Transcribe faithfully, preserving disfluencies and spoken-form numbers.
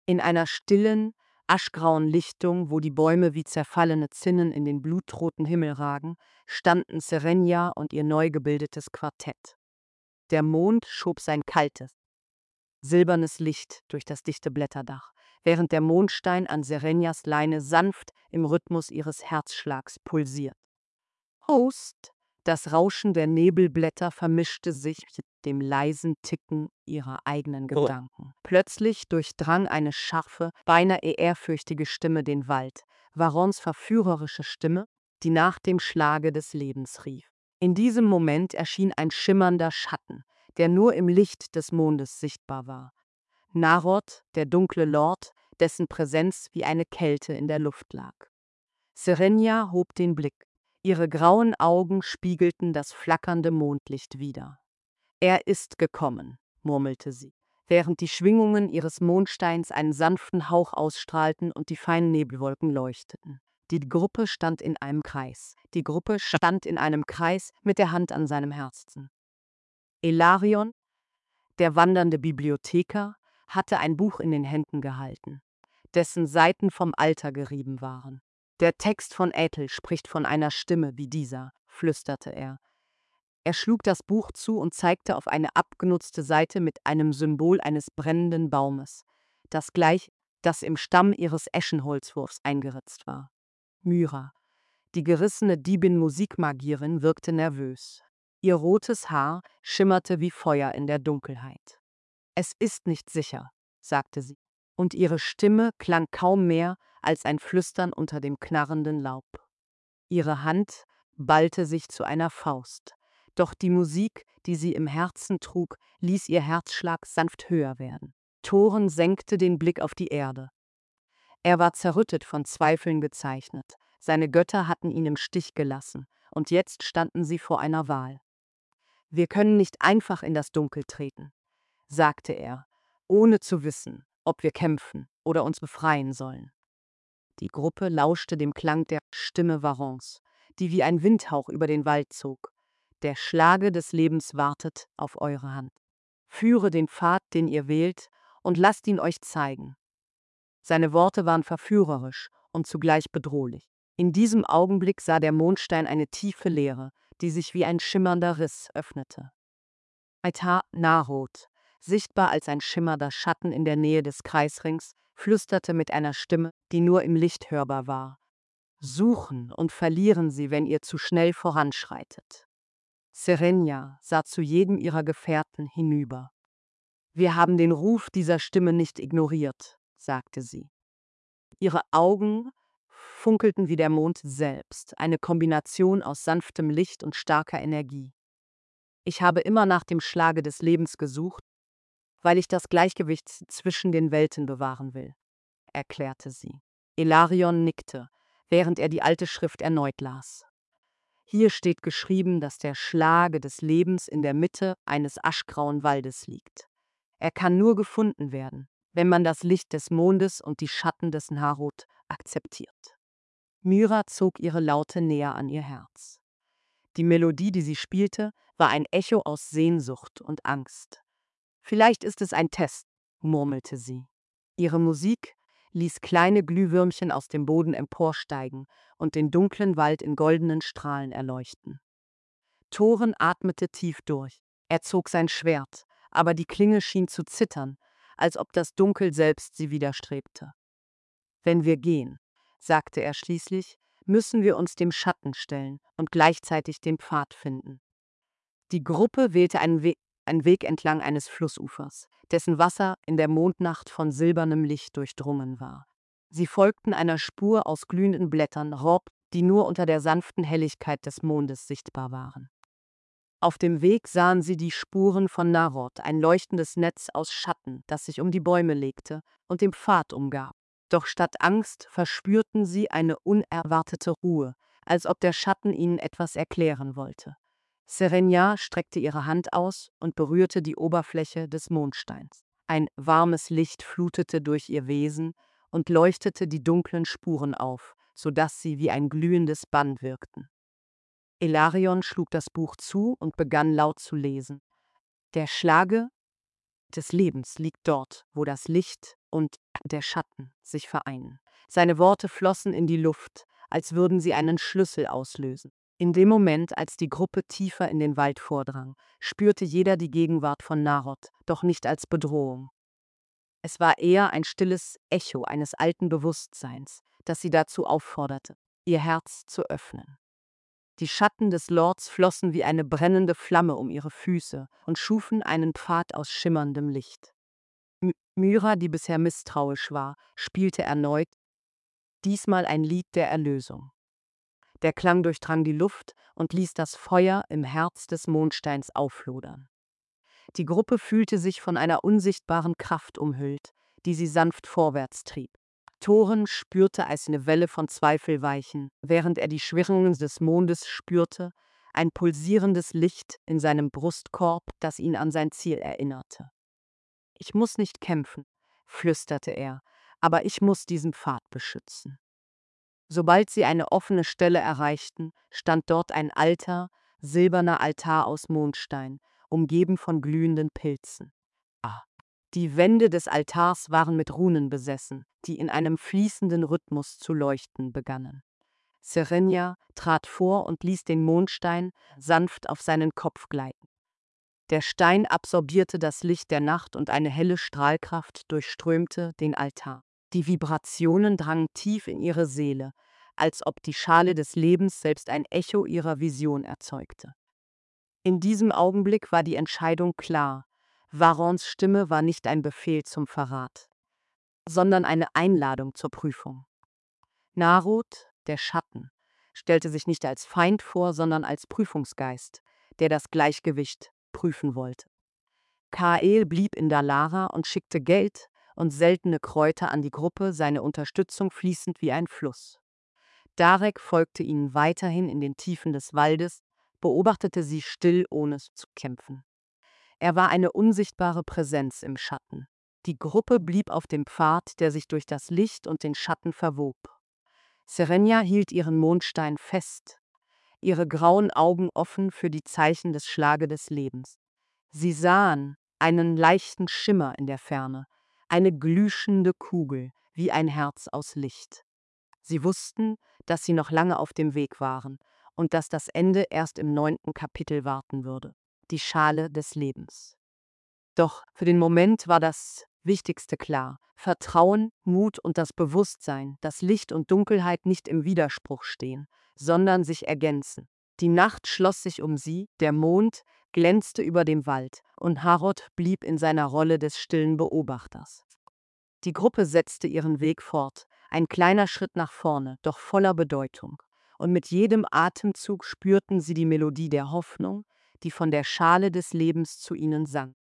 In einer stillen, aschgrauen Lichtung, wo die Bäume wie zerfallene Zinnen in den blutroten Himmel ragen, standen Serenia und ihr neu gebildetes Quartett. Der Mond schob sein kaltes, silbernes Licht durch das dichte Blätterdach, während der Mondstein an Serenias Leine sanft im Rhythmus ihres Herzschlags pulsiert. Host! Das Rauschen der Nebelblätter vermischte sich mit dem leisen Ticken ihrer eigenen Gedanken. Plötzlich durchdrang eine scharfe, beinahe ehrfürchtige Stimme den Wald, Varons verführerische Stimme, die nach dem Schlage des Lebens rief. In diesem Moment erschien ein schimmernder Schatten, der nur im Licht des Mondes sichtbar war. Narod, der dunkle Lord, dessen Präsenz wie eine Kälte in der Luft lag. Serenia hob den Blick. Ihre grauen Augen spiegelten das flackernde Mondlicht wider. »Er ist gekommen«, murmelte sie, während die Schwingungen ihres Mondsteins einen sanften Hauch ausstrahlten und die feinen Nebelwolken leuchteten. Die Gruppe stand in einem Kreis. Die Gruppe stand in einem Kreis mit der Hand an seinem Herzen. Elarion, der wandernde Bibliothekar, hatte ein Buch in den Händen gehalten, dessen Seiten vom Alter gerieben waren. »Der Text von Ethel spricht von einer Stimme wie dieser«, flüsterte er. Er schlug das Buch zu und zeigte auf eine abgenutzte Seite mit einem Symbol eines brennenden Baumes, das gleich das im Stamm ihres Eschenholzwurfs eingeritzt war. Myra, die gerissene Diebin-Musikmagierin, wirkte nervös. Ihr rotes Haar schimmerte wie Feuer in der Dunkelheit. »Es ist nicht sicher«, sagte sie, und ihre Stimme klang kaum mehr als ein Flüstern unter dem knarrenden Laub. Ihre Hand ballte sich zu einer Faust, doch die Musik, die sie im Herzen trug, ließ ihr Herzschlag sanft höher werden. Thoren senkte den Blick auf die Erde. Er war zerrüttet von Zweifeln gezeichnet, seine Götter hatten ihn im Stich gelassen, und jetzt standen sie vor einer Wahl. »Wir können nicht einfach in das Dunkel treten«, sagte er, ohne zu wissen, ob wir kämpfen oder uns befreien sollen. Die Gruppe lauschte dem Klang der Stimme Varons, die wie ein Windhauch über den Wald zog. »Der Schlage des Lebens wartet auf eure Hand. Führe den Pfad, den ihr wählt, und lasst ihn euch zeigen.« Seine Worte waren verführerisch und zugleich bedrohlich. In diesem Augenblick sah der Mondstein eine tiefe Leere, die sich wie ein schimmernder Riss öffnete. Aitar Narod, sichtbar als ein schimmernder Schatten in der Nähe des Kreisrings, flüsterte mit einer Stimme, die nur im Licht hörbar war. »Suchen und verlieren sie, wenn ihr zu schnell voranschreitet.« Serenia sah zu jedem ihrer Gefährten hinüber. »Wir haben den Ruf dieser Stimme nicht ignoriert«, sagte sie. Ihre Augen funkelten wie der Mond selbst, eine Kombination aus sanftem Licht und starker Energie. »Ich habe immer nach dem Schlage des Lebens gesucht, weil ich das Gleichgewicht zwischen den Welten bewahren will«, erklärte sie. Elarion nickte, während er die alte Schrift erneut las. »Hier steht geschrieben, dass der Schlage des Lebens in der Mitte eines aschgrauen Waldes liegt. Er kann nur gefunden werden, wenn man das Licht des Mondes und die Schatten des Narod akzeptiert.« Myra zog ihre Laute näher an ihr Herz. Die Melodie, die sie spielte, war ein Echo aus Sehnsucht und Angst. »Vielleicht ist es ein Test«, murmelte sie. Ihre Musik ließ kleine Glühwürmchen aus dem Boden emporsteigen und den dunklen Wald in goldenen Strahlen erleuchten. Thoren atmete tief durch. Er zog sein Schwert, aber die Klinge schien zu zittern, als ob das Dunkel selbst sie widerstrebte. »Wenn wir gehen«, sagte er schließlich, »müssen wir uns dem Schatten stellen und gleichzeitig den Pfad finden.« Die Gruppe wählte einen Weg, einen Weg entlang eines Flussufers, dessen Wasser in der Mondnacht von silbernem Licht durchdrungen war. Sie folgten einer Spur aus glühenden Blättern, Rob, die nur unter der sanften Helligkeit des Mondes sichtbar waren. Auf dem Weg sahen sie die Spuren von Narod, ein leuchtendes Netz aus Schatten, das sich um die Bäume legte und den Pfad umgab. Doch statt Angst verspürten sie eine unerwartete Ruhe, als ob der Schatten ihnen etwas erklären wollte. Serenia streckte ihre Hand aus und berührte die Oberfläche des Mondsteins. Ein warmes Licht flutete durch ihr Wesen und leuchtete die dunklen Spuren auf, sodass sie wie ein glühendes Band wirkten. Elarion schlug das Buch zu und begann laut zu lesen. »Der Schlage des Lebens liegt dort, wo das Licht und der Schatten sich vereinen. Seine Worte flossen in die Luft, als würden sie einen Schlüssel auslösen. In dem Moment, als die Gruppe tiefer in den Wald vordrang, spürte jeder die Gegenwart von Narod, doch nicht als Bedrohung. Es war eher ein stilles Echo eines alten Bewusstseins, das sie dazu aufforderte, ihr Herz zu öffnen. Die Schatten des Lords flossen wie eine brennende Flamme um ihre Füße und schufen einen Pfad aus schimmerndem Licht. M- Myra, die bisher misstrauisch war, spielte erneut, diesmal ein Lied der Erlösung. Der Klang durchdrang die Luft und ließ das Feuer im Herz des Mondsteins auflodern. Die Gruppe fühlte sich von einer unsichtbaren Kraft umhüllt, die sie sanft vorwärts trieb. Thorin spürte als eine Welle von Zweifel weichen, während er die Schwingungen des Mondes spürte, ein pulsierendes Licht in seinem Brustkorb, das ihn an sein Ziel erinnerte. »Ich muss nicht kämpfen«, flüsterte er, »aber ich muss diesen Pfad beschützen.« Sobald sie eine offene Stelle erreichten, stand dort ein alter, silberner Altar aus Mondstein, umgeben von glühenden Pilzen. Ah. Die Wände des Altars waren mit Runen besessen, die in einem fließenden Rhythmus zu leuchten begannen. Serenia trat vor und ließ den Mondstein sanft auf seinen Kopf gleiten. Der Stein absorbierte das Licht der Nacht und eine helle Strahlkraft durchströmte den Altar. Die Vibrationen drangen tief in ihre Seele, als ob die Schale des Lebens selbst ein Echo ihrer Vision erzeugte. In diesem Augenblick war die Entscheidung klar. Varons Stimme war nicht ein Befehl zum Verrat, sondern eine Einladung zur Prüfung. Narod, der Schatten, stellte sich nicht als Feind vor, sondern als Prüfungsgeist, der das Gleichgewicht prüfen wollte. Kael blieb in Dalara und schickte Geld und seltene Kräuter an die Gruppe, seine Unterstützung fließend wie ein Fluss. Darek folgte ihnen weiterhin in den Tiefen des Waldes, beobachtete sie still, ohne zu kämpfen. Er war eine unsichtbare Präsenz im Schatten. Die Gruppe blieb auf dem Pfad, der sich durch das Licht und den Schatten verwob. Serenia hielt ihren Mondstein fest, ihre grauen Augen offen für die Zeichen des Schlage des Lebens. Sie sahen einen leichten Schimmer in der Ferne, eine glühende Kugel, wie ein Herz aus Licht. Sie wussten, dass sie noch lange auf dem Weg waren und dass das Ende erst im neunten Kapitel warten würde, die Schale des Lebens. Doch für den Moment war das Wichtigste klar: Vertrauen, Mut und das Bewusstsein, dass Licht und Dunkelheit nicht im Widerspruch stehen, sondern sich ergänzen. Die Nacht schloss sich um sie, der Mond glänzte über dem Wald und Harod blieb in seiner Rolle des stillen Beobachters. Die Gruppe setzte ihren Weg fort, ein kleiner Schritt nach vorne, doch voller Bedeutung. Und mit jedem Atemzug spürten sie die Melodie der Hoffnung, die von der Schale des Lebens zu ihnen sang.